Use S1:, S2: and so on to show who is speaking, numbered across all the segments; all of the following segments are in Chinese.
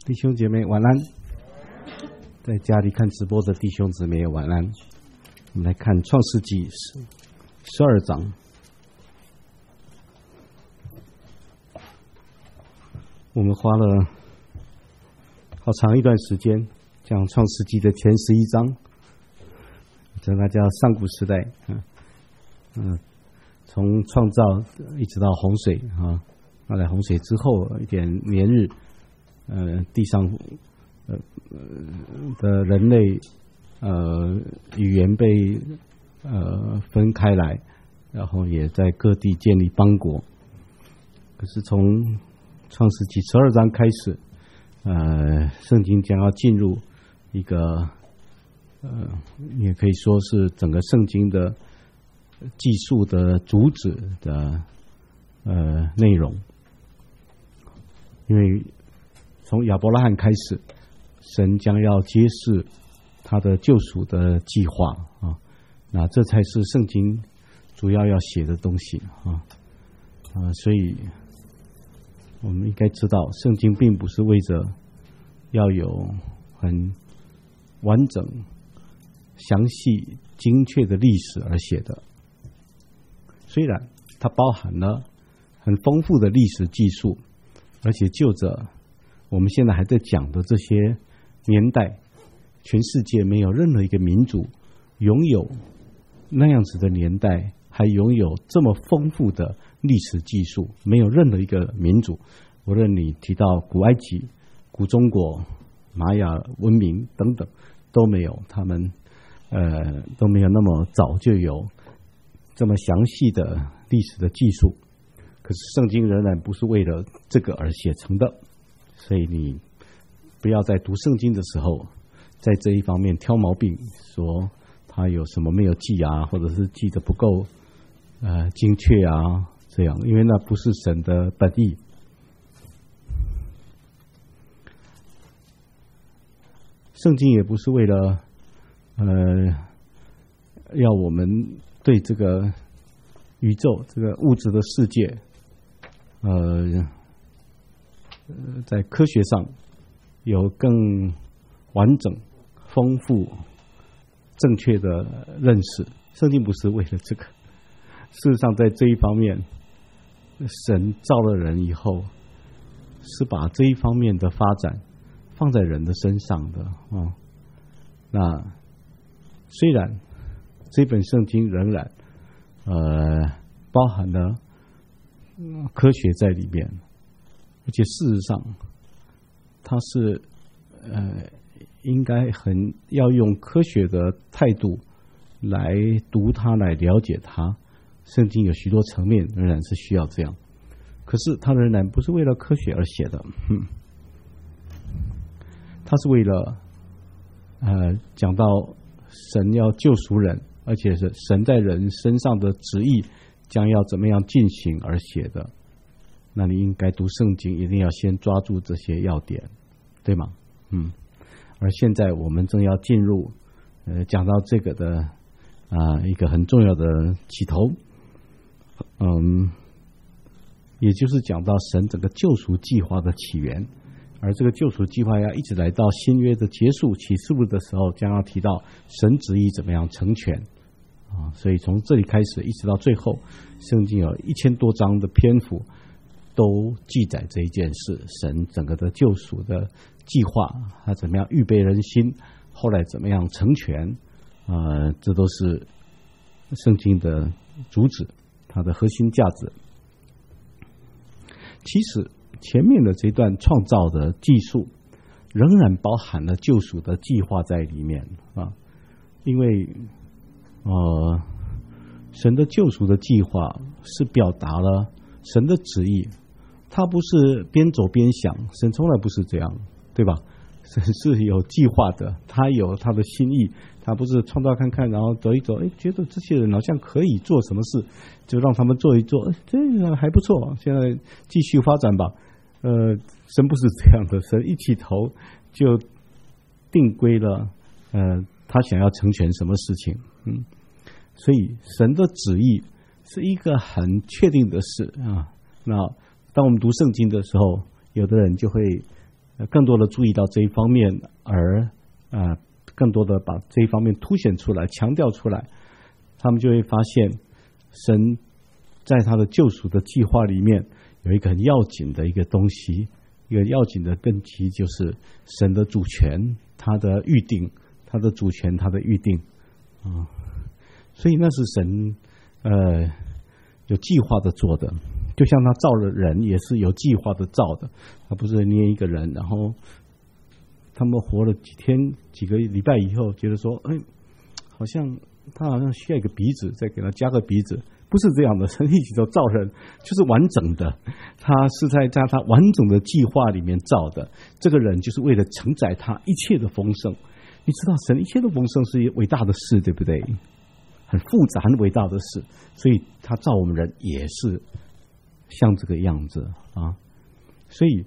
S1: 弟兄姐妹晚安，在家里看直播的弟兄姊妹晚安。我们来看创世纪12章。我们花了好长一段时间讲创世纪的前11章，这个叫上古时代，从创造一直到洪水啊，后来洪水之后一点年日，地上的人类语言被分开来，然后也在各地建立邦国。可是从创世纪12章开始，圣经将要进入一个也可以说是整个圣经的记述的主旨的内容。因为从亚伯拉罕开始，神将要揭示他的救赎的计划啊，那这才是圣经主要要写的东西啊，所以我们应该知道，圣经并不是为着要有很完整、详细、精确的历史而写的。虽然它包含了很丰富的历史记述，而且就着我们现在还在讲的这些年代，全世界没有任何一个民族拥有那样子的年代，还拥有这么丰富的历史记述，没有任何一个民族，无论你提到古埃及、古中国、玛雅文明等等，都没有，他们都没有那么早就有这么详细的历史的记述。可是圣经仍然不是为了这个而写成的，所以你不要在读圣经的时候在这一方面挑毛病，说他有什么没有记啊，或者是记得不够精确啊，这样，因为那不是神的本意。圣经也不是为了要我们对这个宇宙这个物质的世界在科学上有更完整、丰富、正确的认识。圣经不是为了这个。事实上，在这一方面，神造了人以后，是把这一方面的发展放在人的身上的啊。那虽然这本圣经仍然包含了科学在里面，而且事实上它是应该要用科学的态度来读它，来了解它。圣经有许多层面仍然是需要这样，可是它仍然不是为了科学而写的，它是为了讲到神要救赎人，而且是神在人身上的旨意将要怎么样进行而写的。那你应该读圣经，一定要先抓住这些要点，对吗？而现在我们正要进入讲到这个的一个很重要的起头，也就是讲到神整个救赎计划的起源。而这个救赎计划要一直来到新约的结束启示录的时候，将要提到神旨意怎么样成全所以从这里开始一直到最后，圣经有1000多章的篇幅都记载这一件事，神整个的救赎的计划，他怎么样预备人心，后来怎么样成全这都是圣经的主旨，它的核心价值。其实前面的这段创造的技术仍然包含了救赎的计划在里面因为神的救赎的计划是表达了神的旨意，他不是边走边想，神从来不是这样，对吧？神是有计划的，他有他的心意，他不是创造看看，然后走一走，觉得这些人好像可以做什么事，就让他们做一做，这个还不错，现在继续发展吧。神不是这样的，神一起头就定规了，他想要成全什么事情，所以神的旨意是一个很确定的事啊。那当我们读圣经的时候，有的人就会更多的注意到这一方面，而更多的把这一方面凸显出来、强调出来，他们就会发现，神在他的救赎的计划里面有一个很要紧的一个东西，一个要紧的根基，就是神的主权、他的预定、他的主权、他的预定所以那是神有计划的做的，就像他造了人也是有计划的造的，他不是捏一个人，然后他们活了几天、几个礼拜以后，觉得说，他好像需要一个鼻子，再给他加个鼻子，不是这样的。神一起都造人就是完整的，他是在他完整的计划里面造的。这个人就是为了承载他一切的丰盛。你知道，神一切的丰盛是伟大的事，对不对？很复杂、很伟大的事，所以他造我们人也是像这个样子所以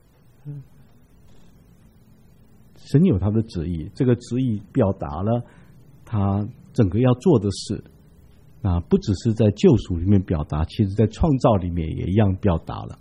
S1: 神有他的旨意，这个旨意表达了他整个要做的事不只是在救赎里面表达，其实在创造里面也一样表达了。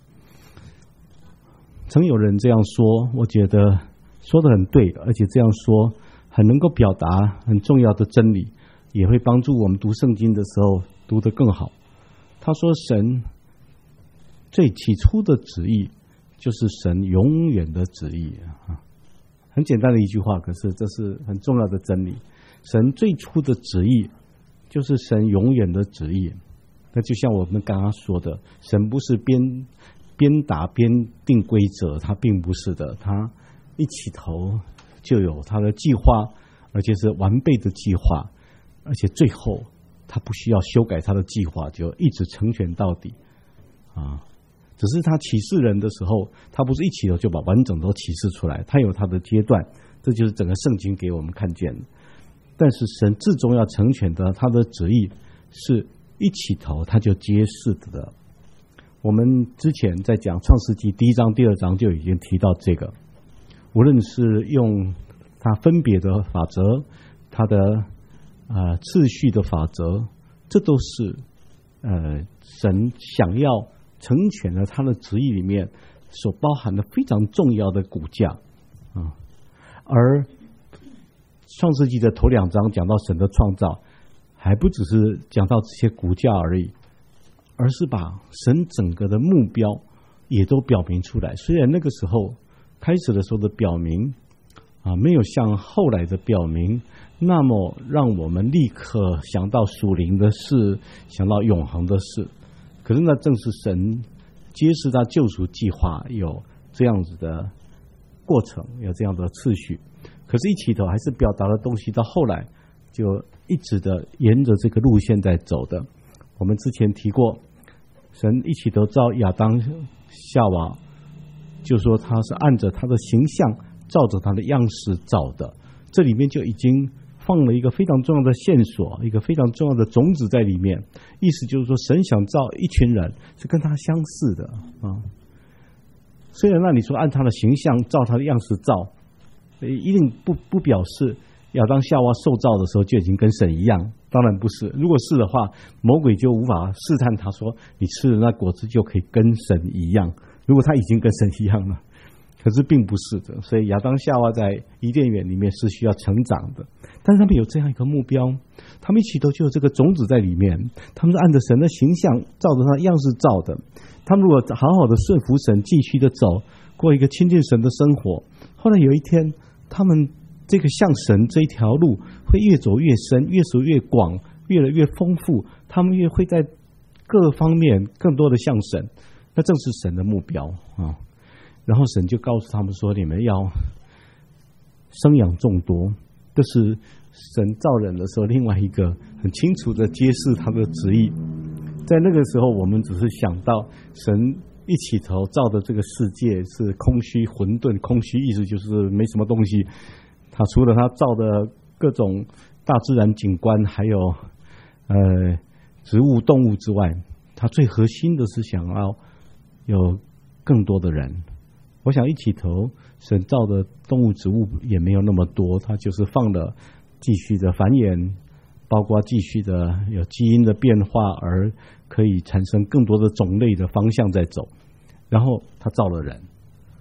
S1: 曾有人这样说，我觉得说得很对，而且这样说很能够表达很重要的真理，也会帮助我们读圣经的时候读得更好。他说，神最起初的旨意就是神永远的旨意很简单的一句话，可是这是很重要的真理。神最初的旨意就是神永远的旨意。那就像我们刚刚说的，神不是边打边定规则，他并不是的，他一起头就有他的计划，而且是完备的计划，而且最后他不需要修改他的计划，就一直成全到底只是他启示人的时候，他不是一起头就把完整都启示出来，他有他的阶段，这就是整个圣经给我们看见的。但是神至终要成全的，他的旨意是一起头他就揭示的。我们之前在讲创世纪1章、2章就已经提到这个，无论是用他分别的法则，他的次序的法则，这都是神想要成全了他的旨意里面所包含的非常重要的骨架而创世纪的头2章讲到神的创造，还不只是讲到这些骨架而已，而是把神整个的目标也都表明出来。虽然那个时候开始的时候的表明没有像后来的表明那么让我们立刻想到属灵的事，想到永恒的事，可是那正是神揭示他救赎计划有这样子的过程，有这样的次序。可是一起头还是表达的东西到后来就一直的沿着这个路线在走的。我们之前提过，神一起头造亚当夏娃，就说他是按着他的形象照着他的样式造的，这里面就已经放了一个非常重要的线索，一个非常重要的种子在里面。意思就是说，神想造一群人是跟他相似的虽然那你说按他的形象照他的样式造，一定不表示亚当夏娃受造的时候就已经跟神一样，当然不是。如果是的话，魔鬼就无法试探他说你吃了那果子就可以跟神一样，如果他已经跟神一样了。可是并不是的，所以亚当夏娃在伊甸园里面是需要成长的，但是他们有这样一个目标，他们一起都就有这个种子在里面，他们是按着神的形象照着他的样式造的。他们如果好好的顺服神，继续的走过一个亲近神的生活，后来有一天他们这个向神这一条路会越走越深，越走越广，越来越丰富，他们越会在各方面更多的向神，那正是神的目标然后神就告诉他们说，你们要生养众多，这是神造人的时候另外一个很清楚的揭示他的旨意。在那个时候我们只是想到神一起头造的这个世界是空虚混沌，空虚意思就是没什么东西，他除了他造的各种大自然景观还有植物动物之外，他最核心的是想要有更多的人。我想一起头神造的动物植物也没有那么多，他就是放了继续的繁衍，包括继续的有基因的变化，而可以产生更多的种类的方向在走。然后他造了人，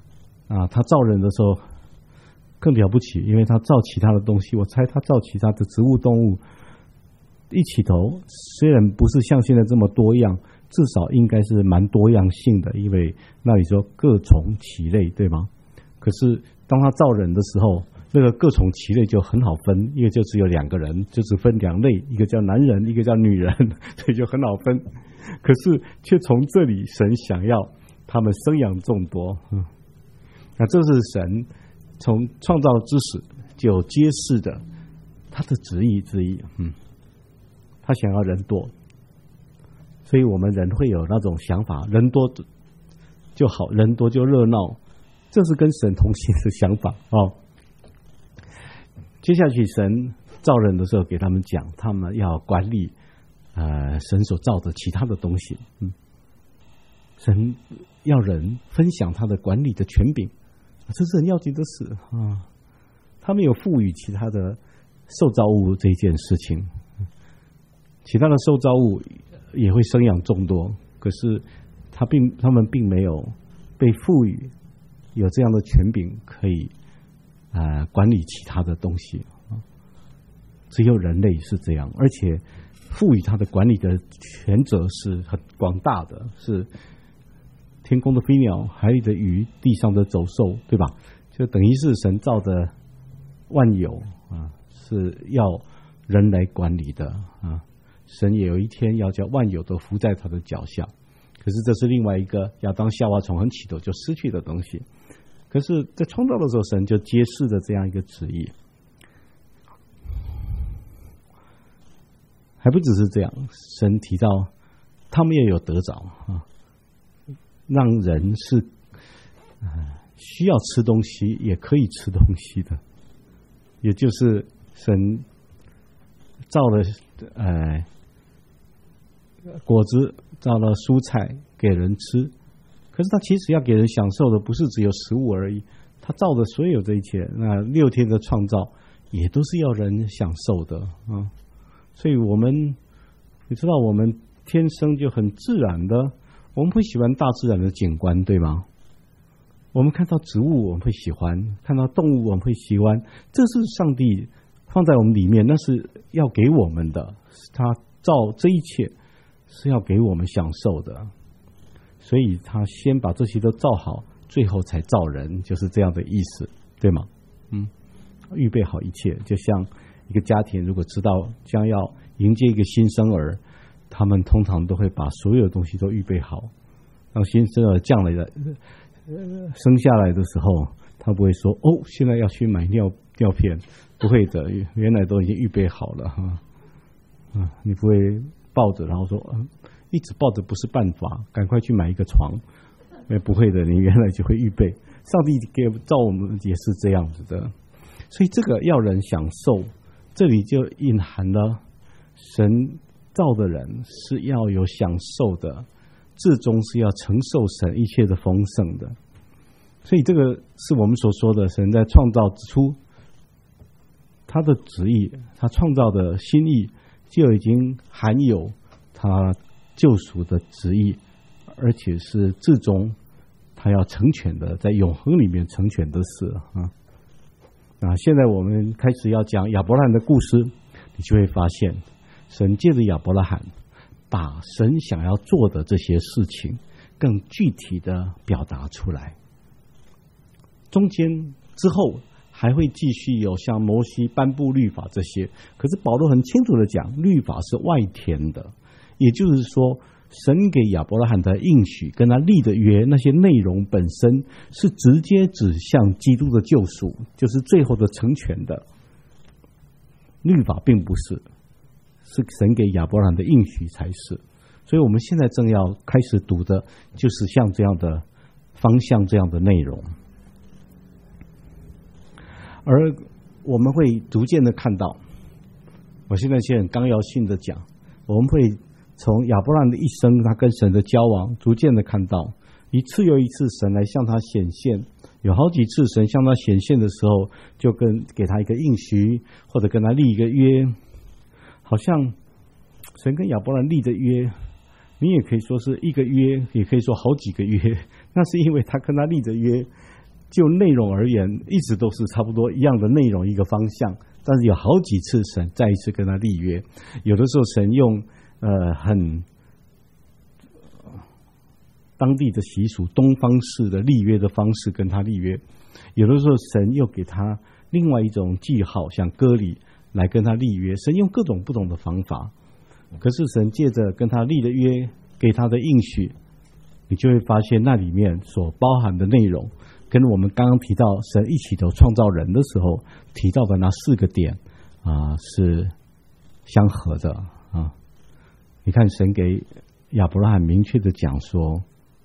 S1: 他造人的时候更了不起，因为他造其他的东西，我猜他造其他的植物动物一起头，虽然不是像现在这么多样，至少应该是蛮多样性的，因为那里说各从其类，对吗？可是当他造人的时候，那个各从其类就很好分，因为就只有2个人，就只分2类，一个叫男人，一个叫女人，所以就很好分。可是却从这里神想要他们生养众多，那这是神从创造之始就揭示的他的旨意之一。他想要人多，所以我们人会有那种想法，人多就好，人多就热闹，这是跟神同行的想法哦。接下去神造人的时候给他们讲，他们要管理神所造的其他的东西。神要人分享他的管理的权柄，这是很要紧的事啊。他们有赋予其他的受造物这件事情，其他的受造物也会生养众多，可是他们并没有被赋予有这样的权柄可以管理其他的东西，只有人类是这样，而且赋予他的管理的权责是很广大的，是天空的飞鸟、海里的鱼、地上的走兽，对吧？就等于是神造的万有是要人来管理的神也有一天要叫万有都伏在他的脚下，可是这是另外一个亚当夏娃从很起头就失去的东西。可是在创造的时候，神就揭示了这样一个旨意。还不只是这样，神提到他们也有得着让人是需要吃东西也可以吃东西的，也就是神造了果子，造了蔬菜给人吃，可是他其实要给人享受的不是只有食物而已，他造的所有这一切，那6天的创造也都是要人享受的所以你知道我们天生就很自然的，我们会喜欢大自然的景观，对吗？我们看到植物我们会喜欢，看到动物我们会喜欢，这是上帝放在我们里面，那是要给我们的，他造这一切是要给我们享受的，所以他先把这些都造好，最后才造人，就是这样的意思，对吗？预备好一切，就像一个家庭如果知道将要迎接一个新生儿，他们通常都会把所有东西都预备好，当新生儿降来的生下来的时候，他不会说现在要去买尿片，不会的，原来都已经预备好了你不会抱着然后说一直抱着不是办法，赶快去买一个床，不会的，你原来就会预备。上帝造我们也是这样子的，所以这个要人享受，这里就隐含了神造的人是要有享受的，至终是要承受神一切的丰盛的。所以这个是我们所说的神在创造之初他的旨意，他创造的心意就已经含有他救赎的旨意，而且是至终他要成全的，在永恒里面成全的事现在我们开始要讲亚伯拉罕的故事，你就会发现神借着亚伯拉罕把神想要做的这些事情更具体的表达出来。中间之后还会继续有像摩西颁布律法这些，可是保罗很清楚的讲，律法是外填的，也就是说神给亚伯拉罕的应许跟他立的约，那些内容本身是直接指向基督的救赎，就是最后的成全的。律法并不是，是神给亚伯拉罕的应许才是。所以我们现在正要开始读的就是像这样的方向，这样的内容。而我们会逐渐的看到，我现在很纲要性的讲，我们会从亚伯拉罕的一生，他跟神的交往，逐渐的看到一次又一次神来向他显现，有好几次神向他显现的时候，就给他一个应许，或者跟他立一个约。好像神跟亚伯拉罕立的约，你也可以说是一个约，也可以说好几个约，那是因为他跟他立的约就内容而言，一直都是差不多一样的内容一个方向，但是有好几次神再一次跟他立约，有的时候神用很当地的习俗东方式的立约的方式跟他立约，有的时候神又给他另外一种记号，像割礼来跟他立约，神用各种不同的方法。可是神借着跟他立的约，给他的应许，你就会发现那里面所包含的内容跟我们刚刚提到神一起头创造人的时候提到的那4个点是相合的啊。你看神给亚伯拉罕明确的讲说，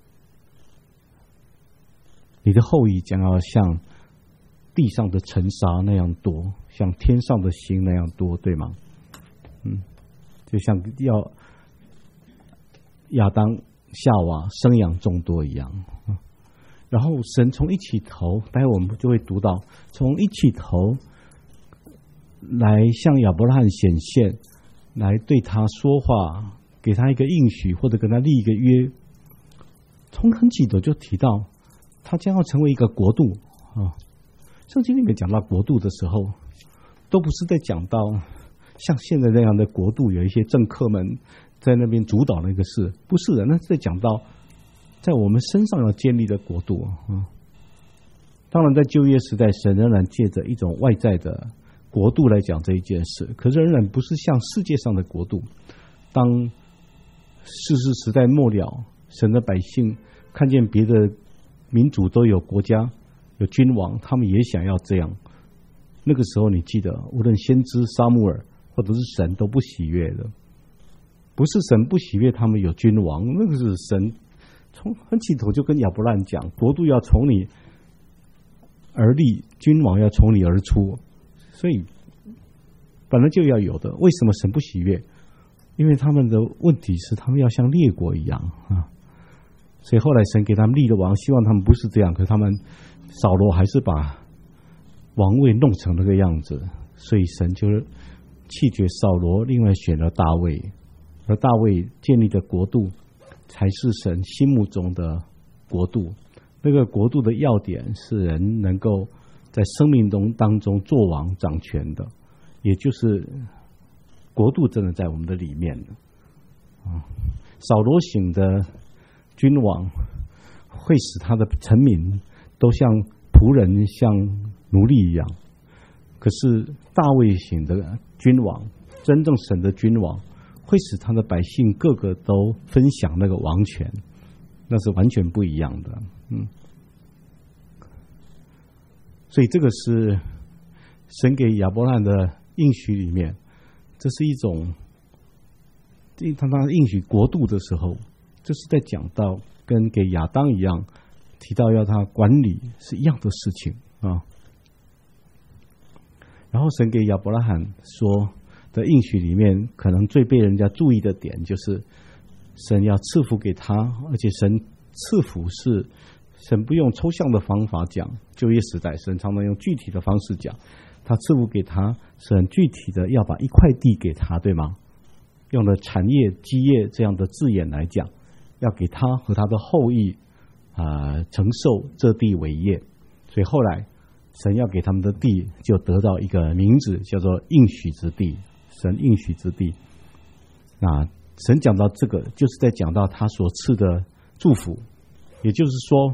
S1: 你的后裔将要像地上的尘沙那样多，像天上的星那样多，对吗？就像要亚当夏娃生养众多一样。然后神从一起头，待会我们就会读到，从一起头来向亚伯拉罕显现，来对他说话，给他一个应许，或者跟他立一个约。从很起头就提到他将要成为一个国度啊。圣经里面讲到国度的时候，都不是在讲到像现在那样的国度，有一些政客们在那边主导那个事，不是的，那是在讲到在我们身上要建立的国度啊。当然，在旧约时代，神仍然借着一种外在的国度来讲这一件事，可是仍然不是像世界上的国度。当世世时代末了，神的百姓看见别的民族都有国家、有君王，他们也想要这样。那个时候，你记得，无论先知撒母耳或者是神都不喜悦的，不是神不喜悦他们有君王，那个是神从很起头就跟亚伯兰讲，国度要从你而立，君王要从你而出，所以本来就要有的。为什么神不喜悦？因为他们的问题是他们要像列国一样啊，所以后来神给他们立了王，希望他们不是这样，可是他们扫罗还是把王位弄成那个样子，所以神就弃绝扫罗，另外选了大卫，而大卫建立的国度才是神心目中的国度。那个国度的要点是人能够在生命中当中做王掌权的，也就是国度真的在我们的里面扫罗型的君王会使他的臣民都像仆人、像奴隶一样，可是大卫型的君王，真正神的君王，会使他的百姓个个都分享那个王权，那是完全不一样的。所以这个是神给亚伯拉罕的应许里面，这是一种他应许国度的时候，这是在讲到跟给亚当一样提到要他管理是一样的事情啊。然后神给亚伯拉罕说的应许里面，可能最被人家注意的点就是神要赐福给他，而且神赐福是神不用抽象的方法讲，旧约时代神常常用具体的方式讲，他赐福给他是很具体的，要把一块地给他，对吗？用了产业、基业这样的字眼来讲，要给他和他的后裔承受这地为业，所以后来神要给他们的地就得到一个名字，叫做应许之地。神应许之地，那神讲到这个，就是在讲到他所赐的祝福，也就是说，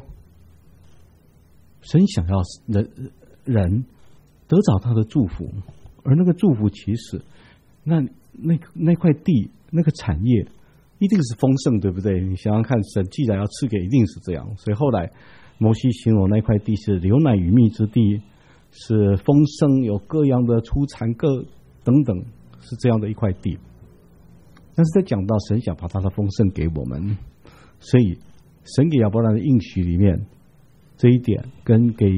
S1: 神想要人得着他的祝福，而那个祝福其实那块地那个产业一定是丰盛，对不对？你想想看，神既然要赐给，一定是这样。所以后来摩西形容那块地是流奶与蜜之地，是丰盛，有各样的出产，各等等，是这样的一块地。但是在讲到神想把他的丰盛给我们，所以神给亚伯兰的应许里面，这一点跟给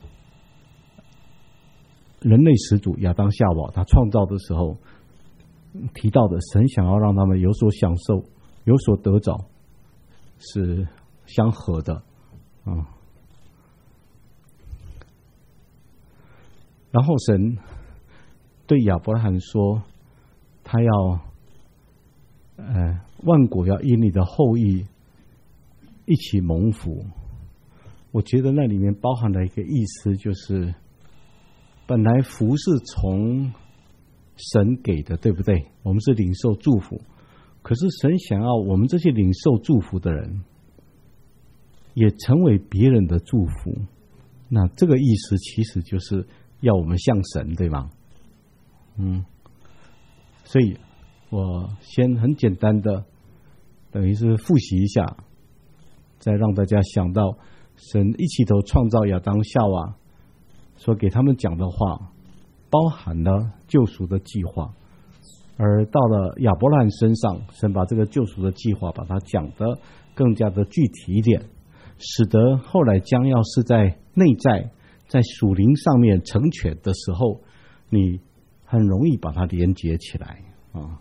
S1: 人类始祖亚当夏娃他创造的时候提到的神想要让他们有所享受、有所得着，是相合的啊。然后神对亚伯拉罕说，他要万国要因你的后裔一起蒙福。 我觉得那里面包含了一个意思，就是本来福是从神给的，对不对？我们是领受祝福，可是神想要我们这些领受祝福的人也成为别人的祝福。那这个意思其实就是要我们像神，对吗？所以我先很简单的等于是复习一下，再让大家想到神一起头创造亚当夏娃所给他们讲的话，包含了救赎的计划。而到了亚伯拉罕身上，神把这个救赎的计划把它讲得更加的具体一点，使得后来将要是在内在在属灵上面成全的时候，你很容易把它连结起来啊。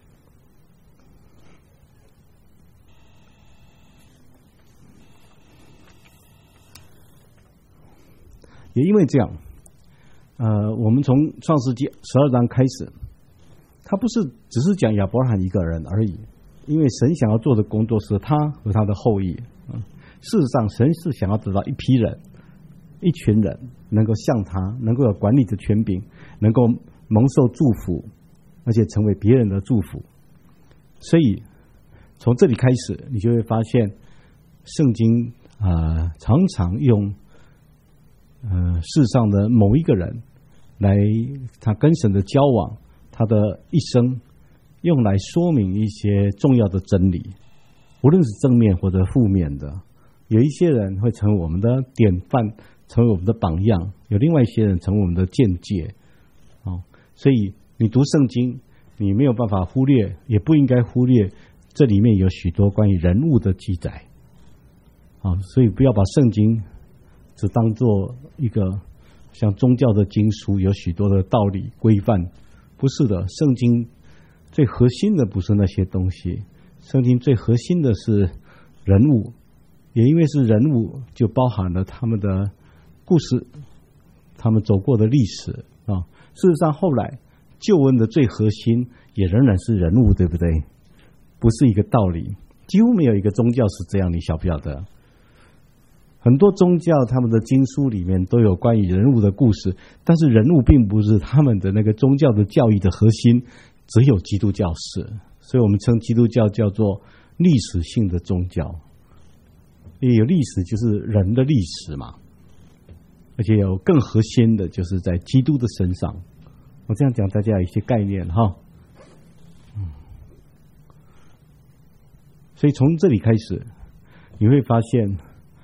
S1: 也因为这样，我们从创世纪12章开始，他不是只是讲亚伯拉罕一个人而已，因为神想要做的工作是他和他的后裔。事实上，神是想要得到一批人、一群人能够像他，能够有管理的权柄，能够蒙受祝福，而且成为别人的祝福。所以从这里开始，你就会发现，圣经常常用世上的某一个人来他跟神的交往，他的一生用来说明一些重要的真理，无论是正面或者负面的。有一些人会成为我们的典范，成为我们的榜样，有另外一些人成为我们的见解。所以你读圣经，你没有办法忽略，也不应该忽略这里面有许多关于人物的记载。所以不要把圣经只当作一个像宗教的经书，有许多的道理规范。不是的，圣经最核心的不是那些东西，圣经最核心的是人物，也因为是人物，就包含了他们的故事，他们走过的历史啊。事实上，后来救恩的最核心也仍然是人物，对不对？不是一个道理，几乎没有一个宗教是这样，你晓不晓得？很多宗教他们的经书里面都有关于人物的故事，但是人物并不是他们的那个宗教的教义的核心，只有基督教是。所以我们称基督教叫做历史性的宗教，因为有历史就是人的历史嘛，而且有更核心的就是在基督的身上。我这样讲大家有一些概念哈。所以从这里开始你会发现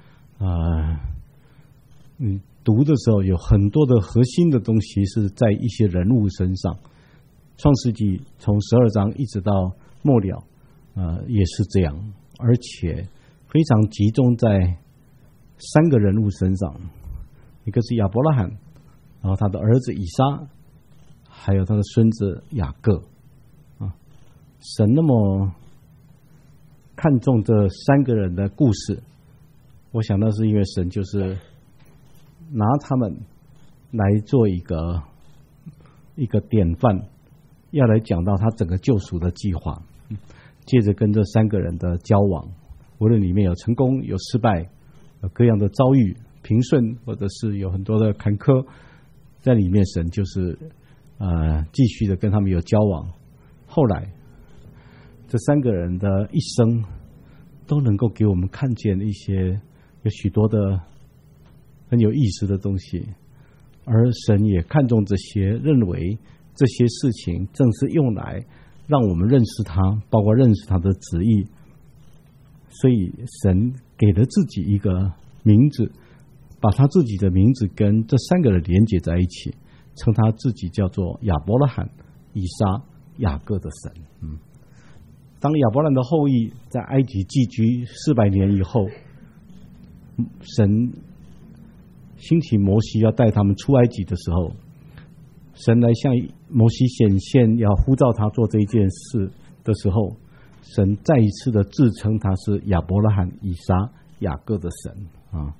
S1: 你读的时候有很多的核心的东西是在一些人物身上。创世纪从12章一直到末了也是这样，而且非常集中在3个人物身上，一个是亚伯拉罕，然后他的儿子以撒，还有他的孙子雅各。神那么看重这3个人的故事，我想那是因为神就是拿他们来做一个典范，要来讲到他整个救赎的计划。接着跟这3个人的交往，无论里面有成功有失败，有各样的遭遇，平顺或者是有很多的坎坷，在里面神就是继续的跟他们有交往。后来这3个人的一生都能够给我们看见一些有许多的很有意思的东西，而神也看重这些，认为这些事情正是用来让我们认识他，包括认识他的旨意。所以神给了自己一个名字，把他自己的名字跟这3个人连接在一起，称他自己叫做亚伯拉罕、以撒、雅各的神。当亚伯兰的后裔在埃及寄居400年以后，神兴起摩西要带他们出埃及的时候，神来向摩西显现，要呼召他做这一件事的时候，神再一次的自称他是亚伯拉罕、以撒、雅各的神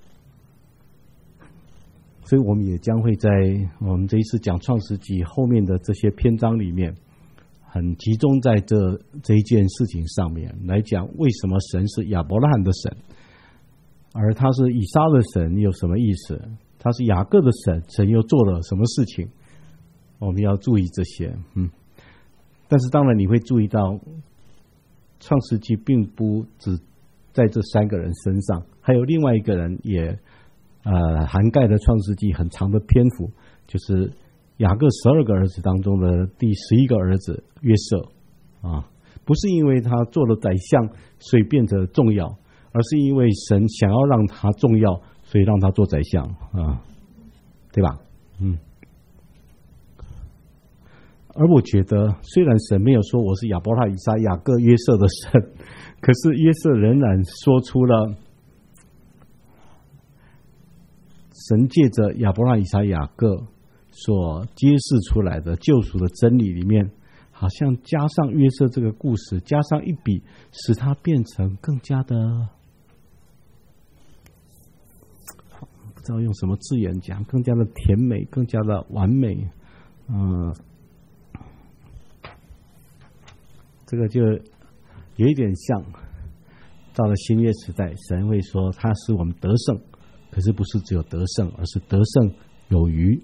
S1: 所以我们也将会在我们这一次讲创世纪后面的这些篇章里面，很集中在这一件事情上面来讲，为什么神是亚伯拉罕的神， 而他是以撒的神有什么意思？他是雅各的神，神又做了什么事情？我们要注意这些。但是当然你会注意到，创世纪并不只在这3个人身上，还有另外一个人也涵盖了创世纪很长的篇幅，就是雅各12个儿子当中的第11个儿子约瑟不是因为他做了宰相所以变得重要，而是因为神想要让他重要，所以让他做宰相对吧？而我觉得，虽然神没有说我是亚伯拉罕、以撒、雅各、约瑟的神，可是约瑟仍然说出了神借着亚伯拉罕、以撒、雅各所揭示出来的救赎的真理里面，好像加上约瑟这个故事，加上一笔，使它变成更加的，不知道用什么字眼讲，更加的甜美，更加的完美。这个就有一点像到了新约时代，神会说他使我们得胜，可是不是只有得胜，而是得胜有余。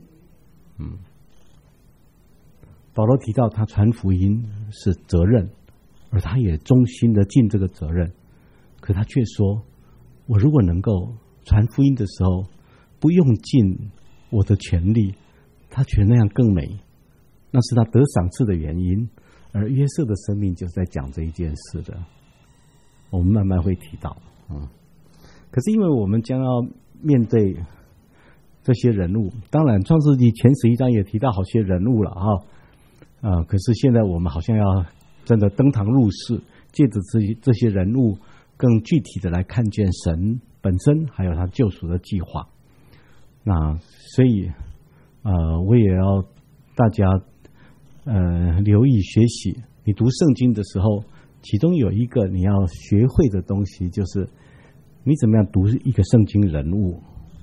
S1: 保罗提到他传福音是责任，而他也忠心的尽这个责任，可他却说，我如果能够传福音的时候不用尽我的全力，他觉得那样更美，那是他得赏赐的原因。而约瑟的生命就是在讲这一件事的，我们慢慢会提到。可是因为我们将要面对这些人物，当然创世纪前11章也提到好些人物了可是现在我们好像要真的登堂入室，借着这些人物更具体的来看见神本身还有他救赎的计划。那所以我也要大家留意学习，你读圣经的时候，其中有一个你要学会的东西，就是你怎么样读一个圣经人物。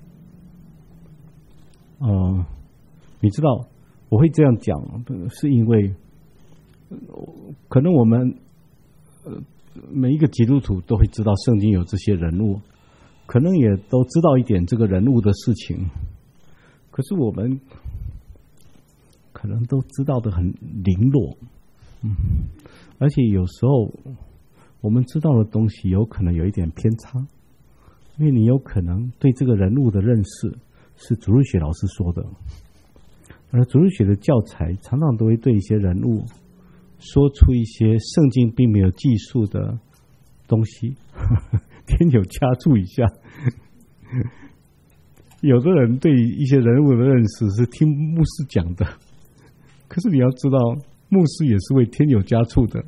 S1: 你知道我会这样讲，是因为可能我们每一个基督徒都会知道圣经有这些人物，可能也都知道一点这个人物的事情，可是我们可能都知道的很零落，而且有时候我们知道的东西有可能有一点偏差，因为你有可能对这个人物的认识是主日学老师说的，而主日学的教材常常都会对一些人物说出一些圣经并没有记述的东西，添油加醋一下。有的人对一些人物的认识是听牧师讲的，可是你要知道，牧师也是会添油加醋的。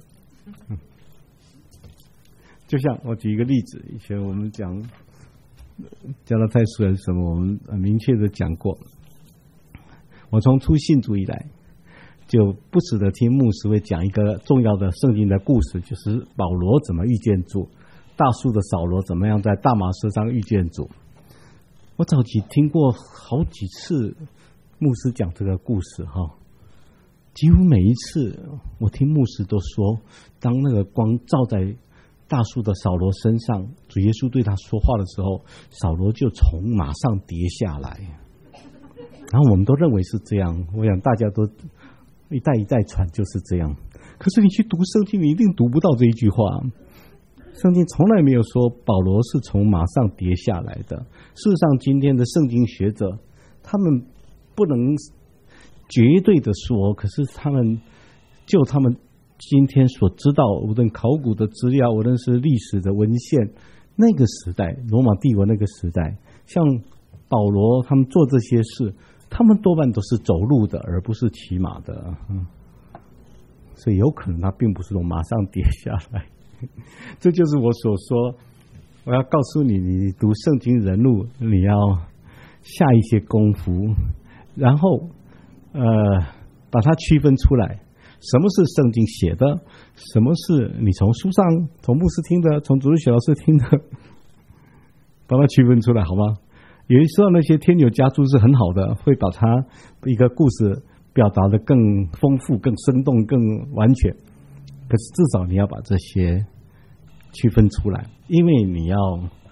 S1: 就像我举一个例子，以前我们讲加拉太书还是什么，我们很明确的讲过。我从初信主以来，就不时的听牧师会讲一个重要的圣经的故事，就是保罗怎么遇见主，大数的扫罗怎么样在大马士上遇见主。我早期听过好几次牧师讲这个故事几乎每一次我听牧师都说，当那个光照在大树的扫罗身上，主耶稣对他说话的时候，扫罗就从马上跌下来。然后我们都认为是这样，我想大家都一代一代传就是这样。可是你去读圣经，你一定读不到这一句话。圣经从来没有说保罗是从马上跌下来的。事实上，今天的圣经学者他们不能绝对的说，可是他们就他们今天所知道，无论考古的资料，无论是历史的文献，那个时代罗马帝国那个时代，像保罗他们做这些事，他们多半都是走路的，而不是骑马的。所以有可能他并不是从马上跌下来。这就是我所说，我要告诉你，你读圣经人物，你要下一些功夫，然后把它区分出来，什么是圣经写的，什么是你从书上从牧师听的，从主日学老师听的，把它区分出来好吗？有的时候那些添油加醋是很好的，会把它一个故事表达得更丰富、更生动、更完全，可是至少你要把这些区分出来，因为你要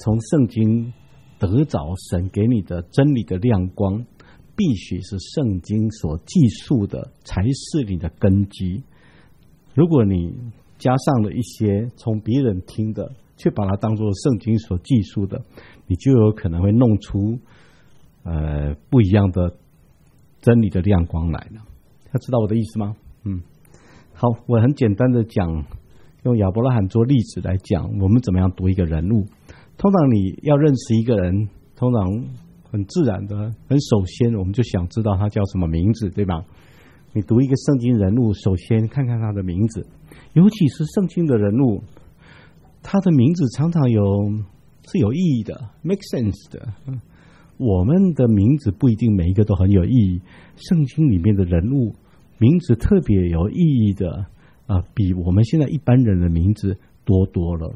S1: 从圣经得着神给你的真理的亮光，必须是圣经所记述的才是你的根基。如果你加上了一些从别人听的，却把它当作圣经所记述的，你就有可能会弄出不一样的真理的亮光来了。要知道我的意思吗？好，我很简单的讲，用亚伯拉罕做例子来讲，我们怎么样读一个人物。通常你要认识一个人，通常很自然的，很首先我们就想知道他叫什么名字，对吧？你读一个圣经人物，首先看看他的名字，尤其是圣经的人物，他的名字常常是有意义的 ，make sense 的。我们的名字不一定每一个都很有意义，圣经里面的人物名字特别有意义的比我们现在一般人的名字多了。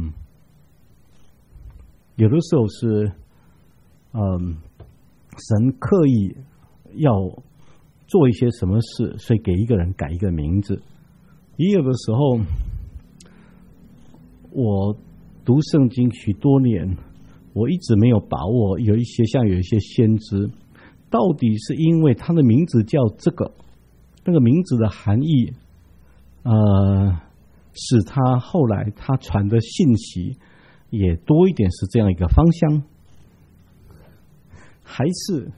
S1: 有的时候是神刻意要做一些什么事，所以给一个人改一个名字。也有的时候，我读圣经许多年，我一直没有把握，有一些先知，到底是因为他的名字叫这个，那个名字的含义，使他后来他传的信息也多一点是这样一个方向，还是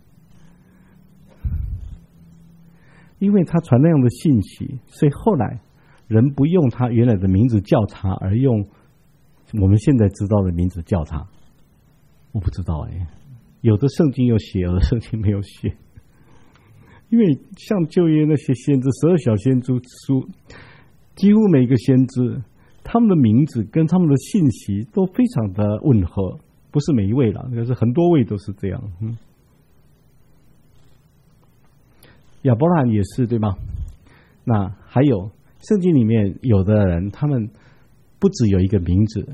S1: 因为他传那样的信息，所以后来人不用他原来的名字叫他，而用我们现在知道的名字叫他？我不知道有的圣经有写，有的圣经没有写。因为像旧约那些先知，12小先知书，几乎每个先知他们的名字跟他们的信息都非常的吻合，不是每一位啦，可是很多位都是这样。亚伯拉罕也是，对吗？那还有圣经里面有的人，他们不只有一个名字。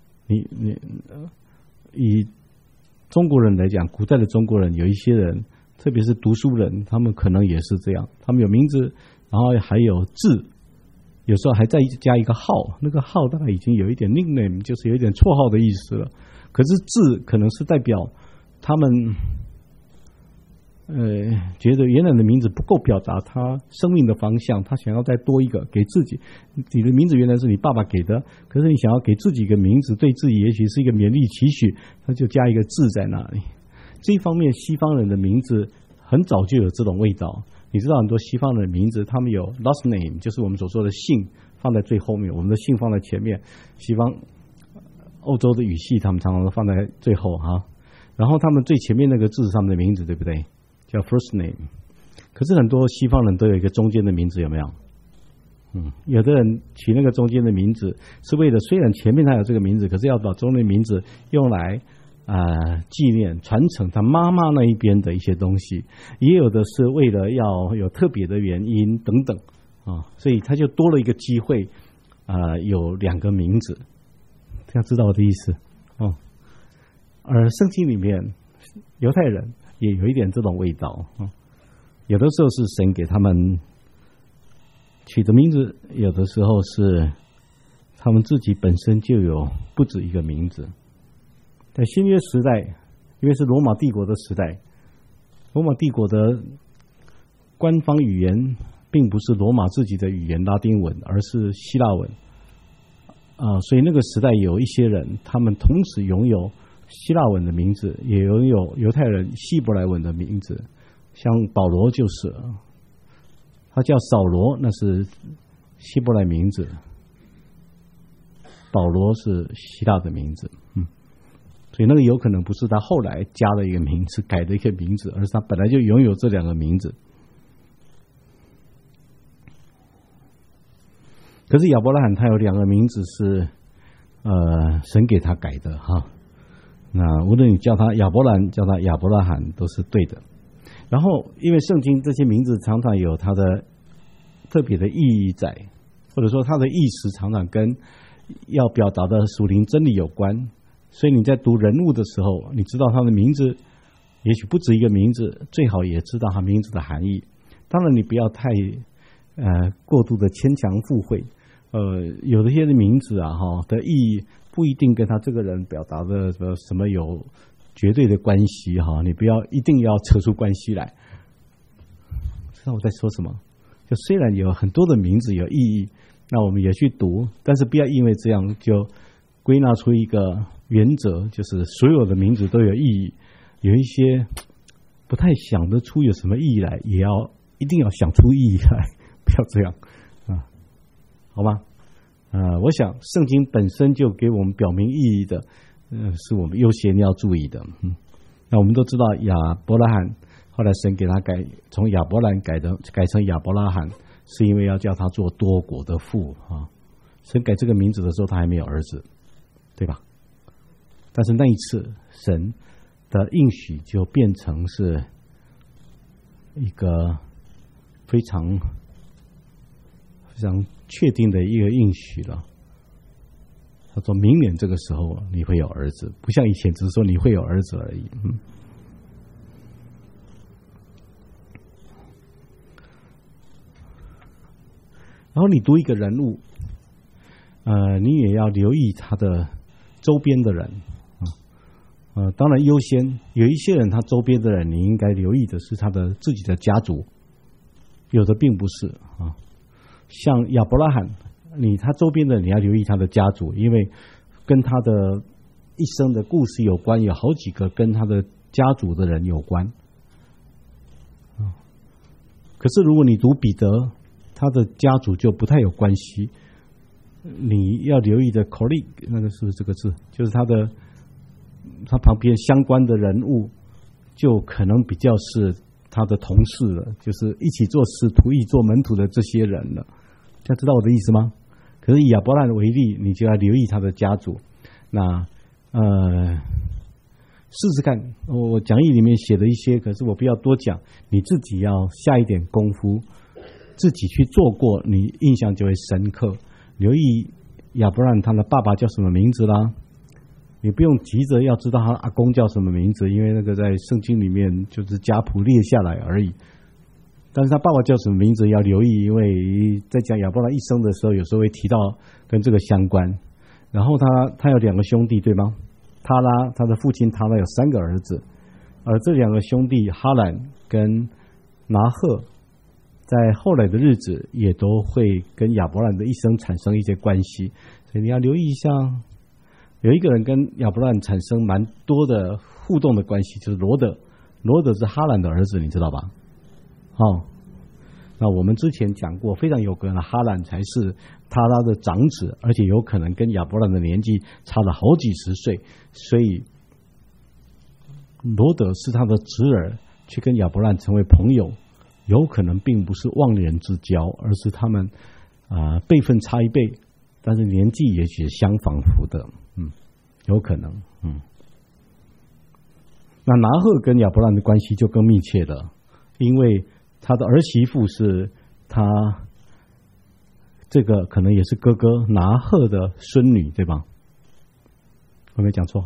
S1: 以中国人来讲，古代的中国人有一些人，特别是读书人，他们可能也是这样，他们有名字，然后还有字，有时候还再加一个号，那个号大概已经有一点 nickname， 就是有一点绰号的意思了。可是字可能是代表他们觉得原来的名字不够表达他生命的方向，他想要再多一个给自己。你的名字原来是你爸爸给的，可是你想要给自己一个名字，对自己也许是一个勉励期许，他就加一个字在那里。这一方面西方人的名字很早就有这种味道。你知道很多西方人的名字他们有 last name， 就是我们所说的姓放在最后面，我们的姓放在前面。西方欧洲的语系他们常常都放在最后然后他们最前面那个字上面的名字，对不对？叫 first name。 可是很多西方人都有一个中间的名字，有没有？有的人取那个中间的名字是为了，虽然前面他有这个名字，可是要把中间的名字用来纪念传承他妈妈那一边的一些东西，也有的是为了要有特别的原因等等所以他就多了一个机会有两个名字。这样知道我的意思而圣经里面犹太人也有一点这种味道有的时候是神给他们取的名字，有的时候是他们自己本身就有不止一个名字。在新约时代，因为是罗马帝国的时代，罗马帝国的官方语言并不是罗马自己的语言拉丁文，而是希腊文所以那个时代有一些人，他们同时拥有希腊文的名字，也拥有犹太人希伯来文的名字。像保罗就是，他叫扫罗，那是希伯来名字，保罗是希腊的名字所以那个有可能不是他后来加了一个名字，改的一个名字，而是他本来就拥有这两个名字。可是亚伯拉罕他有两个名字是神给他改的那无论你叫他亚伯兰叫他亚伯拉罕都是对的。然后因为圣经这些名字常常有它的特别的意义在，或者说它的意思常常跟要表达的属灵真理有关，所以你在读人物的时候，你知道他的名字也许不止一个名字，最好也知道他名字的含义。当然你不要太过度的牵强附会有的些的名字的意义不一定跟他这个人表达的什么有绝对的关系哈，你不要一定要扯出关系来。知道我在说什么？就虽然有很多的名字有意义，那我们也去读，但是不要因为这样就归纳出一个原则，就是所有的名字都有意义。有一些不太想得出有什么意义来，也要一定要想出意义来，不要这样啊，好吗？我想圣经本身就给我们表明意义的，是我们优先要注意的。那我们都知道亚伯拉罕，后来神给他从亚伯兰改成亚伯拉罕，是因为要叫他做多国的父啊。神改这个名字的时候，他还没有儿子，对吧？但是那一次，神的应许就变成是一个非常确定的一个应许了。他说明年这个时候你会有儿子，不像以前只是说你会有儿子而已。然后你读一个人物，你也要留意他的周边的人。当然优先有一些人，他周边的人你应该留意的是他的自己的家族，有的并不是啊。像亚伯拉罕，他周边的你要留意他的家族，因为跟他的一生的故事有关，有好几个跟他的家族的人有关。可是如果你读彼得，他的家族就不太有关系。你要留意的 colleague， 那个是不是这个字？就是他旁边相关的人物，就可能比较是他的同事了，就是一起做使徒、一起做门徒的这些人了。大家知道我的意思吗？可是以亚伯拉罕为例，你就要留意他的家族。那试试看，我讲义里面写的一些，可是我不要多讲，你自己要下一点功夫，自己去做过，你印象就会深刻。留意亚伯拉罕他的爸爸叫什么名字啦，你不用急着要知道他阿公叫什么名字，因为那个在圣经里面就是家谱列下来而已。但是他爸爸叫什么名字要留意，因为在讲亚伯拉罕一生的时候，有时候会提到跟这个相关。然后他有2个兄弟，对吗？他的父亲他有3个儿子，而这2个兄弟哈兰跟拿鹤，在后来的日子也都会跟亚伯拉罕的一生产生一些关系，所以你要留意一下。有一个人跟亚伯拉罕产生蛮多的互动的关系，就是罗德。罗德是哈兰的儿子，你知道吧？那我们之前讲过，非常有可能哈兰才是他的长子，而且有可能跟亚伯拉罕的年纪差了好几十岁，所以罗德是他的侄儿，去跟亚伯拉罕成为朋友，有可能并不是忘年之交，而是他们辈分差1辈，但是年纪也许相仿佛的，有可能。那拿鹤跟亚伯拉罕的关系就更密切了，因为他的儿媳妇是他这个可能也是哥哥拿鹤的孙女，对吧？我没讲错。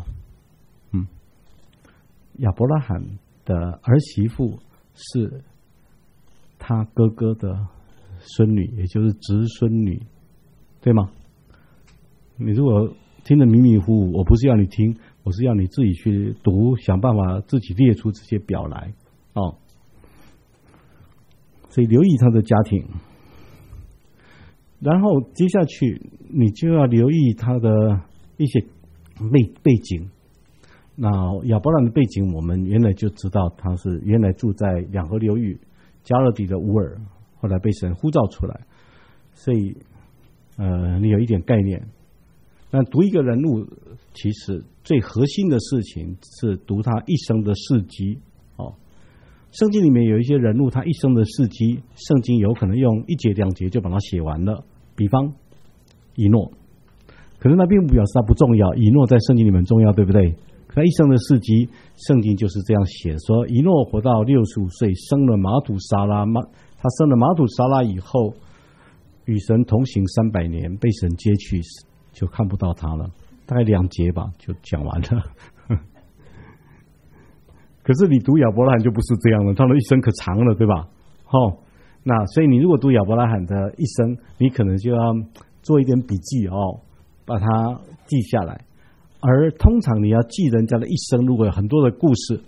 S1: 亚伯拉罕的儿媳妇是他哥哥的孙女，也就是侄孙女，对吗？你如果听得迷迷糊糊，我不是要你听，我是要你自己去读，想办法自己列出这些表来。所以留意他的家庭，然后接下去你就要留意他的一些背景。那亚伯拉罕的背景，我们原来就知道他是原来住在两河流域加勒底的乌尔，后来被神呼召出来，所以你有一点概念。那读一个人物，其实最核心的事情是读他一生的事迹。圣经里面有一些人物，他一生的事迹，圣经有可能用1节2节就把它写完了。比方以诺，可是那并不表示他不重要，以诺在圣经里面重要，对不对？可他一生的事迹，圣经就是这样写，说以诺活到65岁，生了马土沙拉。他生了马土沙拉以后，与神同行300年，被神接去，就看不到他了。大概2节吧，就讲完了。可是你读亚伯拉罕就不是这样了，他的一生可长了，对吧？那所以你如果读亚伯拉罕的一生，你可能就要做一点笔记，把把它记下来。而通常你要记人家的一生，如果有很多的故事，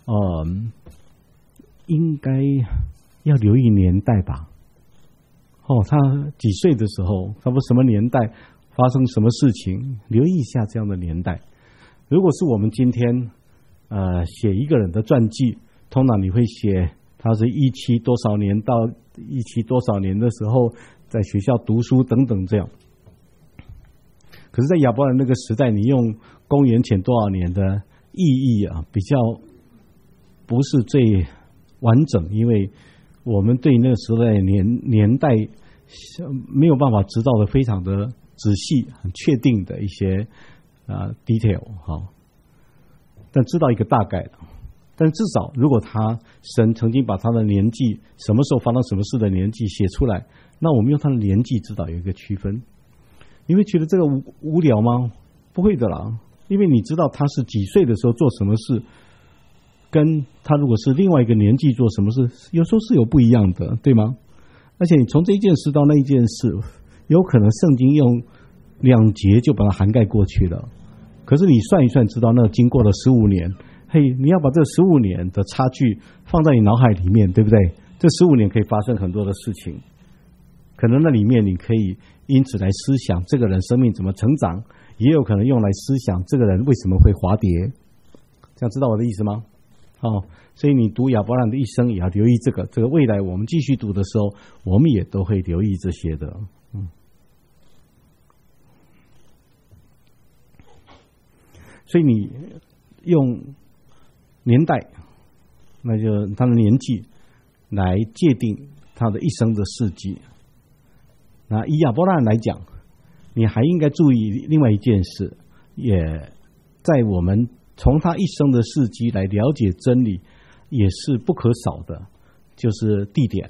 S1: 应该要留意年代吧。他几岁的时候，差不多什么年代发生什么事情，留意一下这样的年代。如果是我们今天写一个人的传记，通常你会写他是17多少年到17多少年的时候在学校读书等等这样。可是在亚伯兰那个时代，你用公元前多少年的意义比较不是最完整，因为我们对那个时代的年代没有办法知道的非常的仔细、很确定的一些detail 但知道一个大概的。但至少如果神曾经把他的年纪，什么时候发生什么事的年纪写出来，那我们用他的年纪知道有一个区分。你会觉得这个无聊吗？不会的啦，因为你知道他是几岁的时候做什么事，跟他如果是另外一个年纪做什么事，有时候是有不一样的，对吗？而且你从这一件事到那一件事，有可能圣经用2节就把它涵盖过去了。可是你算一算，知道那经过了15年，你要把这15年的差距放在你脑海里面，对不对？这15年可以发生很多的事情，可能那里面你可以因此来思想这个人生命怎么成长，也有可能用来思想这个人为什么会滑跌。这样知道我的意思吗？所以你读亚伯兰的一生也要留意这个未来我们继续读的时候，我们也都会留意这些的。所以你用年代，那就他的年纪来界定他的一生的事迹。那以亚伯兰来讲，你还应该注意另外一件事，也在我们从他一生的事迹来了解真理，也是不可少的，就是地点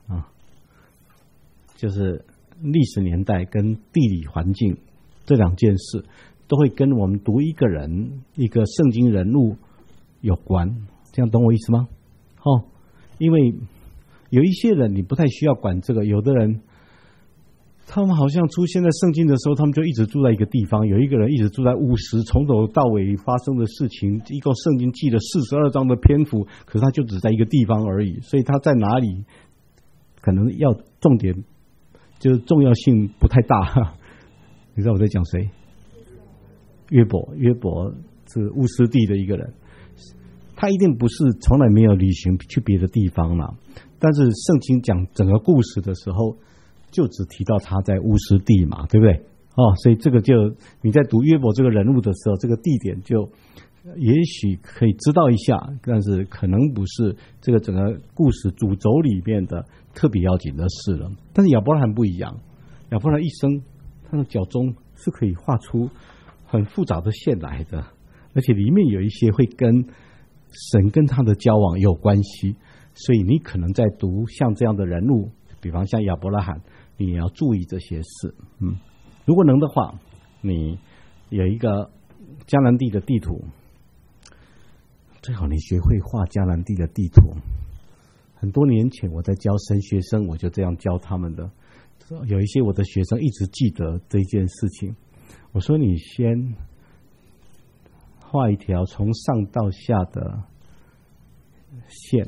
S1: 就是历史年代跟地理环境这2件事，都会跟我们读一个人、一个圣经人物有关。这样懂我意思吗？因为有一些人你不太需要管这个，有的人他们好像出现在圣经的时候，他们就一直住在一个地方。有一个人一直住在乌斯，从头到尾发生的事情，一共圣经记了42章的篇幅，可是他就只在一个地方而已，所以他在哪里可能要重点就是重要性不太大。你知道我在讲谁？约伯是乌斯地的一个人，他一定不是从来没有旅行去别的地方啦，但是圣经讲整个故事的时候就只提到他在乌斯地嘛，对不对？所以这个就你在读约伯这个人物的时候，这个地点就也许可以知道一下，但是可能不是这个整个故事主轴里面的特别要紧的事了。但是亚伯兰不一样，亚伯兰一生他的脚中是可以画出很复杂的线来的，而且里面有一些会跟神跟他的交往有关系，所以你可能在读像这样的人物，比方像亚伯拉罕，你也要注意这些事。如果能的话，你有一个迦南地的地图，最好你学会画迦南地的地图。很多年前我在教神学生，我就这样教他们的。有一些我的学生一直记得这件事情，我说你先画一条从上到下的线，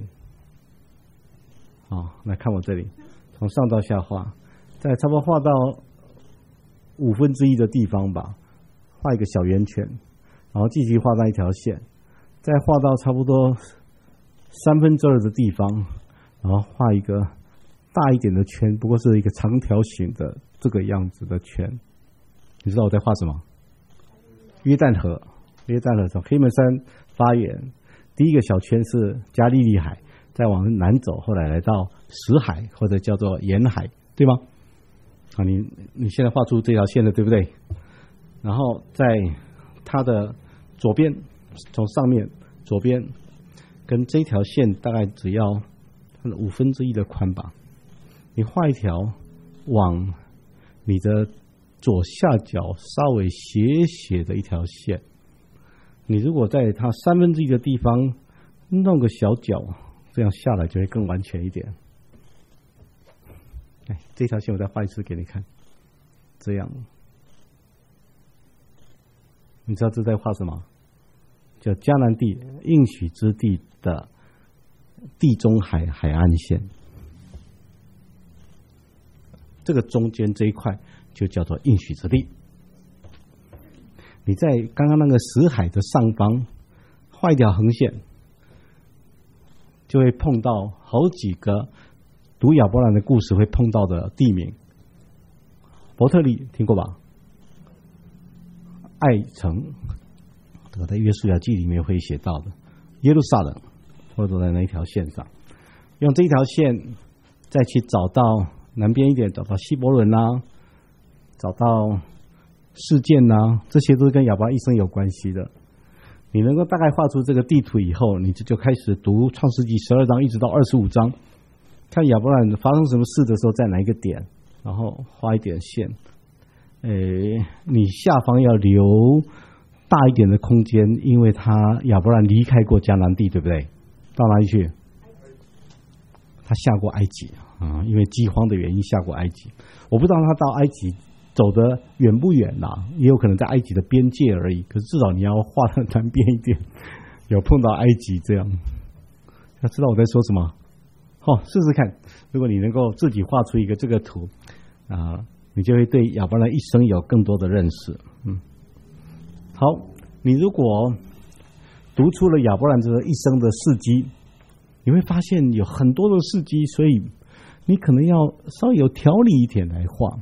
S1: 来看我这里，从上到下画，再差不多画到1/5的地方吧，画一个小圆圈，然后继续画那一条线，再画到差不多2/3的地方，然后画一个大一点的圈，不过是一个长条形的这个样子的圈。你知道我在画什么？约旦河从黑门山发源，第一个小圈是加利利海，再往南走，后来来到死海或者叫做沿海，对吗？你现在画出这条线了，对不对？然后在它的左边，从上面左边跟这条线大概只要1/5的宽吧，你画一条往你的左下角稍微斜斜的一条线，你如果在它1/3的地方弄个小角，这样下来就会更完全一点。这条线我再画一次给你看，这样你知道这在画什么？叫迦南地应许之地的地中海海岸线，这个中间这一块就叫做应许之地。你在刚刚那个死海的上方画一条横线，就会碰到好几个读亚伯兰的故事会碰到的地名。伯特利听过吧？爱城，这个在约书亚记里面会写到的。耶路撒冷或者在那一条线上，用这一条线再去找到南边一点，找到希伯伦啊，找到事件啊，这些都是跟亚伯兰一生有关系的。你能够大概画出这个地图以后，你就开始读创世纪12章一直到25章，看亚伯兰发生什么事的时候在哪一个点，然后画一点线。你下方要留大一点的空间，因为亚伯兰离开过迦南地，对不对？到哪里去？他下过埃及啊，因为饥荒的原因下过埃及。我不知道他到埃及走得远不远啦，也有可能在埃及的边界而已。可是至少你要画得南边一点，有碰到埃及这样。要知道我在说什么？试试看，如果你能够自己画出一个这个图啊，你就会对亚伯兰一生有更多的认识。好，你如果读出了亚伯兰这一生的事迹，你会发现有很多的事迹，所以你可能要稍微有条理一点来画。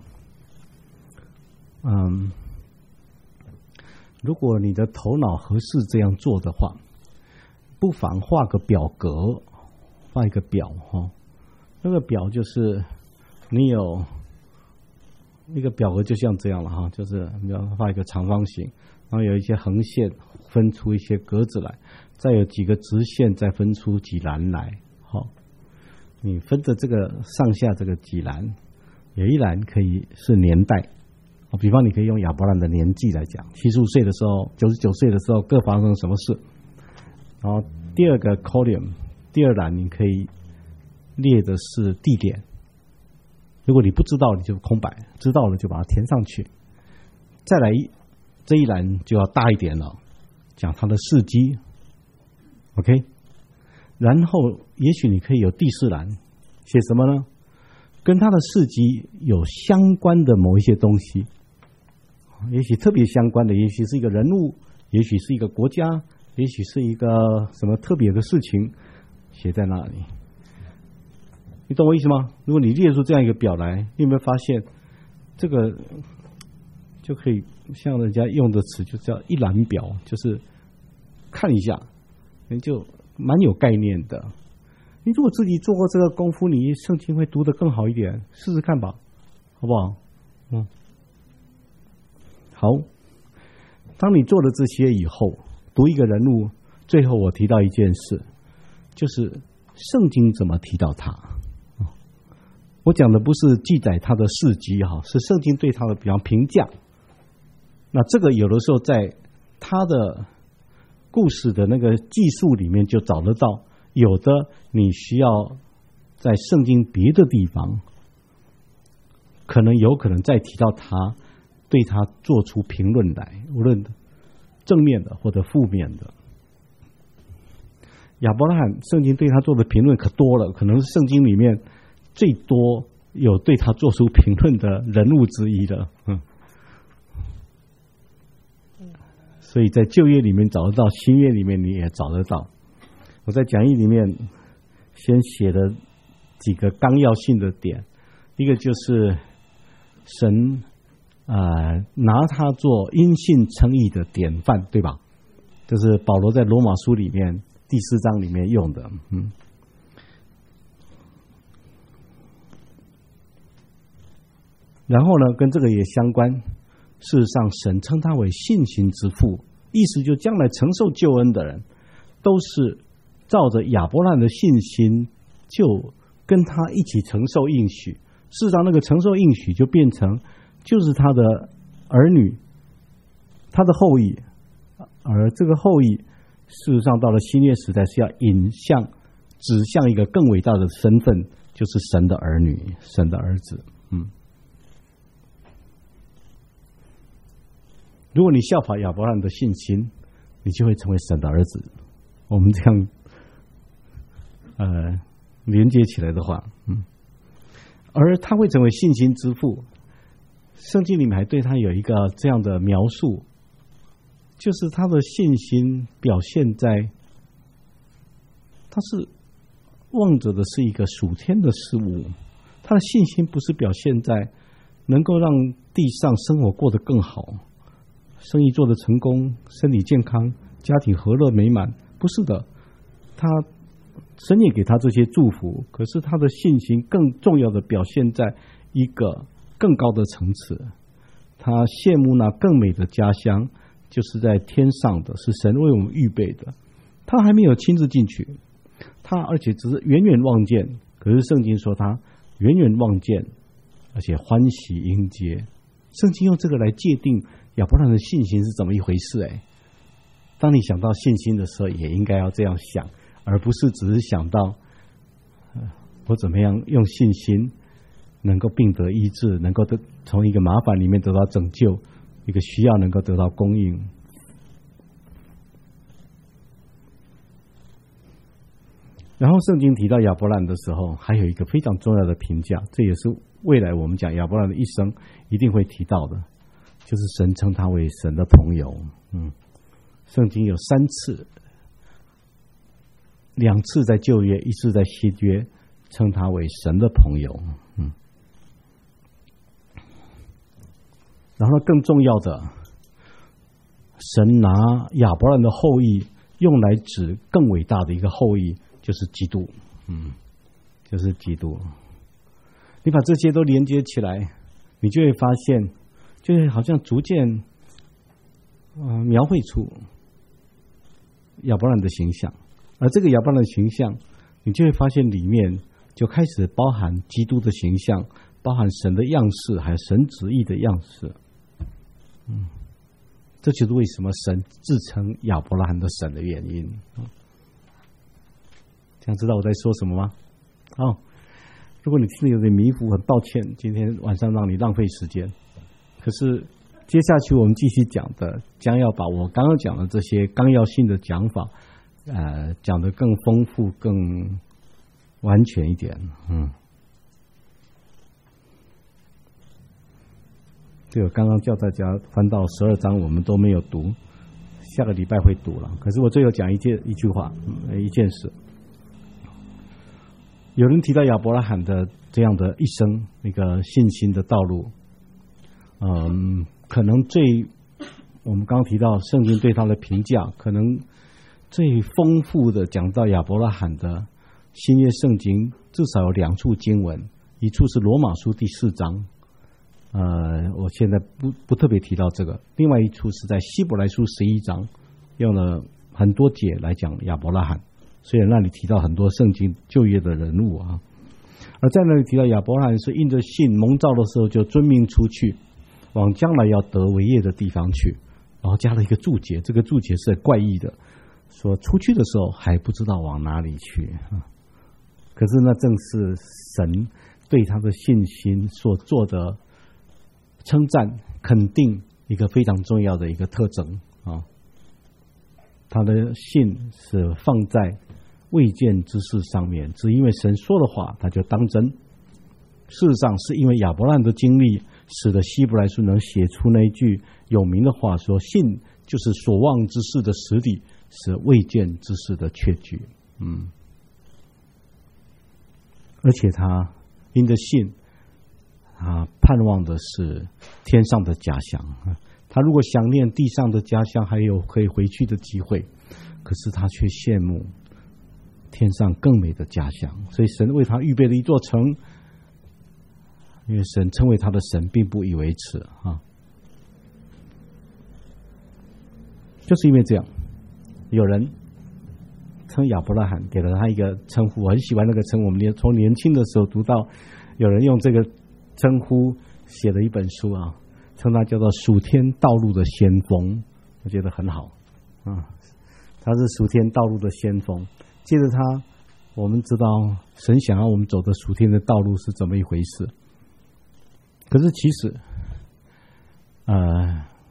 S1: 如果你的头脑合适这样做的话，不妨画个表格，画一个表那个表就是你有一个表格就像这样了就是你要画一个长方形，然后有一些横线分出一些格子来，再有几个直线再分出几栏来。你分着这个上下这个几栏，有一栏可以是年代，比方你可以用亚伯兰的年纪来讲，75岁的时候99岁的时候各发生什么事。然后第二个 column 第二栏你可以列的是地点，如果你不知道你就空白，知道了就把它填上去。再来这一栏就要大一点了，讲他的事迹 OK， 然后也许你可以有第四栏写什么呢？跟他的事迹有相关的某一些东西，也许特别相关的，也许是一个人物，也许是一个国家，也许是一个什么特别的事情写在那里。你懂我意思吗？如果你列出这样一个表来，你有没有发现这个就可以像人家用的词就叫一览表，就是看一下你就蛮有概念的。你如果自己做过这个功夫，你圣经会读得更好一点，试试看吧，好不好？好。当你做了这些以后，读一个人物，最后我提到一件事，就是圣经怎么提到他。我讲的不是记载他的事迹是圣经对他的比方评价。那这个有的时候在他的故事的那个记述里面就找得到，有的你需要在圣经别的地方有可能再提到他，对他做出评论来，无论正面的或者负面的。亚伯拉罕圣经对他做的评论可多了，可能是圣经里面最多有对他做出评论的人物之一了。所以在旧约里面找得到，新约里面你也找得到。我在讲义里面先写了几个纲要性的点，一个就是神拿他做因信称义的典范，对吧？这是保罗在罗马书里面第4章里面用的。然后呢，跟这个也相关，事实上神称他为信心之父，意思就将来承受救恩的人都是照着亚伯兰的信心就跟他一起承受应许。事实上那个承受应许就变成就是他的儿女，他的后裔，而这个后裔事实上到了新约时代是要指向一个更伟大的身份，就是神的儿女，神的儿子。 如果你效法亚伯拉罕的信心，你就会成为神的儿子。我们这样连接起来的话，而他会成为信心之父。圣经里面还对他有一个这样的描述，就是他的信心表现在他是望着的是一个属天的事物，他的信心不是表现在能够让地上生活过得更好，生意做得成功，身体健康，家庭和乐美满，不是的。神也给他这些祝福，可是他的信心更重要的表现在一个更高的层次。他羡慕那更美的家乡，就是在天上的，是神为我们预备的。他还没有亲自进去，而且只是远远望见，可是圣经说他远远望见，而且欢喜迎接。圣经用这个来界定亚伯拉罕的信心是怎么一回事。当你想到信心的时候，也应该要这样想，而不是只是想到我怎么样用信心能够病得医治，能够从一个麻烦里面得到拯救，一个需要能够得到供应。然后圣经提到亚伯兰的时候，还有一个非常重要的评价，这也是未来我们讲亚伯兰的一生一定会提到的，就是神称他为神的朋友。圣经有3次，2次在旧约，1次在新约，称他为神的朋友。然后更重要的，神拿亚伯兰的后裔用来指更伟大的一个后裔，就是基督。就是基督。你把这些都连接起来，你就会发现，就会好像逐渐描绘出亚伯兰的形象。而这个亚伯兰的形象，你就会发现里面就开始包含基督的形象，包含神的样式，还有神旨意的样式。这就是为什么神自称亚伯拉罕的神的原因。这样知道我在说什么吗？如果你听得有点迷糊，很抱歉，今天晚上让你浪费时间。可是接下去我们继续讲的，将要把我刚刚讲的这些纲要性的讲法，讲得更丰富、更完全一点。这个刚刚叫大家翻到12章，我们都没有读，下个礼拜会读了。可是我最后讲一句话，一件事。有人提到亚伯拉罕的这样的一生，一个信心的道路，可能我们刚刚提到圣经对他的评价，可能最丰富的讲到亚伯拉罕的新约圣经，至少有2处经文，一处是罗马书第4章。我现在不特别提到这个。另外一处是在希伯来书11章，用了很多节来讲亚伯拉罕，所以那里提到很多圣经旧约的人物啊。而在那里提到亚伯拉罕是因着信蒙召的时候就遵命出去，往将来要得为业的地方去，然后加了一个注解，这个注解是怪异的，说出去的时候还不知道往哪里去。可是那正是神对他的信心所做的称赞肯定一个非常重要的一个特征啊。他的信是放在未见之事上面，只因为神说的话他就当真。事实上是因为亚伯拉罕的经历，使得希伯来书能写出那一句有名的话，说信就是所望之事的实底，是未见之事的确据。而且他因着信，他盼望的是天上的家乡。他如果想念地上的家乡，还有可以回去的机会，可是他却羡慕天上更美的家乡。所以神为他预备了一座城，因为神称为他的神，并不以为耻啊。就是因为这样，有人称亚伯拉罕，给了他一个称呼，我很喜欢那个称呼。我们从年轻的时候读到有人用这个称呼写了一本书啊，称他叫做属天道路的先锋，我觉得很好啊。他是属天道路的先锋，接着他，我们知道神想要我们走的属天的道路是怎么一回事。可是其实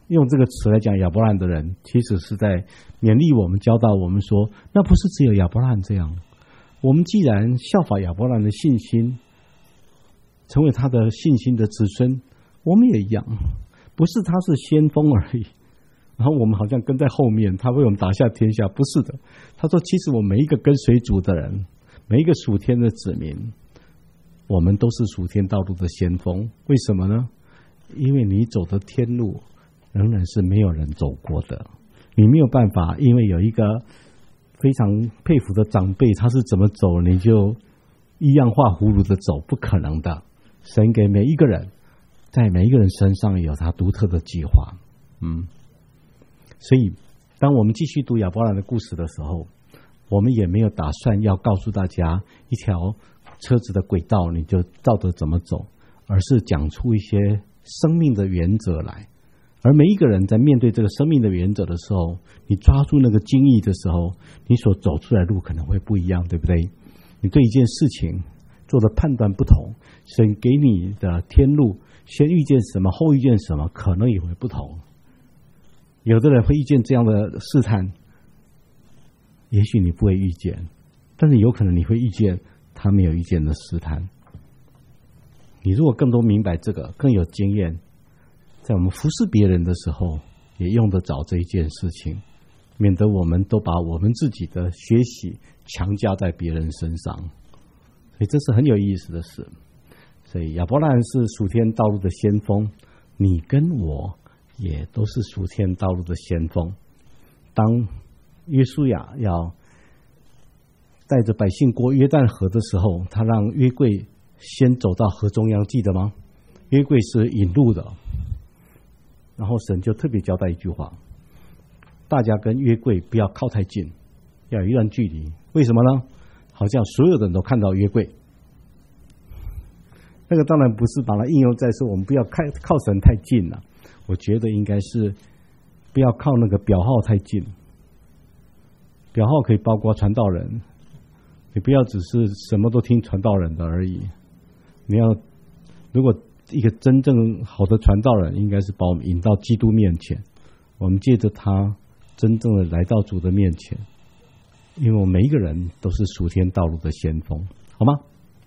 S1: 用这个词来讲亚伯兰的人，其实是在勉励我们、教导我们说，那不是只有亚伯兰这样。我们既然效法亚伯兰的信心，成为他的信心的子孙，我们也一样，不是他是先锋而已，然后我们好像跟在后面，他为我们打下天下，不是的。他说，其实我们每一个跟随主的人，每一个属天的子民，我们都是属天道路的先锋。为什么呢？因为你走的天路仍然是没有人走过的，你没有办法因为有一个非常佩服的长辈他是怎么走，你就一样画葫芦的走，不可能的。神给每一个人，在每一个人身上有他独特的计划。所以当我们继续读亚伯兰的故事的时候，我们也没有打算要告诉大家一条车子的轨道你就照着怎么走，而是讲出一些生命的原则来。而每一个人在面对这个生命的原则的时候，你抓住那个精义的时候，你所走出来的路可能会不一样，对不对？你对一件事情做的判断不同，神给你的天路，先遇见什么，后遇见什么，可能也会不同。有的人会遇见这样的试探，也许你不会遇见，但是有可能你会遇见他没有遇见的试探。你如果更多明白这个，更有经验，在我们服侍别人的时候也用得着这一件事情，免得我们都把我们自己的学习强加在别人身上。所以这是很有意思的事。所以亚伯兰是属天道路的先锋，你跟我也都是属天道路的先锋。当约书亚要带着百姓过约旦河的时候，他让约柜先走到河中央，记得吗？约柜是引路的，然后神就特别交代一句话，大家跟约柜不要靠太近，要有一段距离。为什么呢？好像所有的人都看到约柜。那个当然不是把它应用在说我们不要靠神太近了，我觉得应该是不要靠那个表号太近。表号可以包括传道人，你不要只是什么都听传道人的而已。你要如果一个真正好的传道人，应该是把我们引到基督面前，我们借着他真正的来到主的面前，因为我们每一个人都是属天道路的先锋，好吗？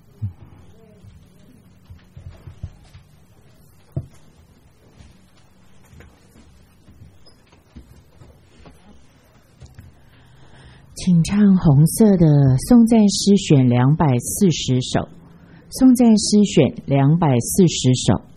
S2: 请唱红色的颂赞诗选240首，颂赞诗选240首。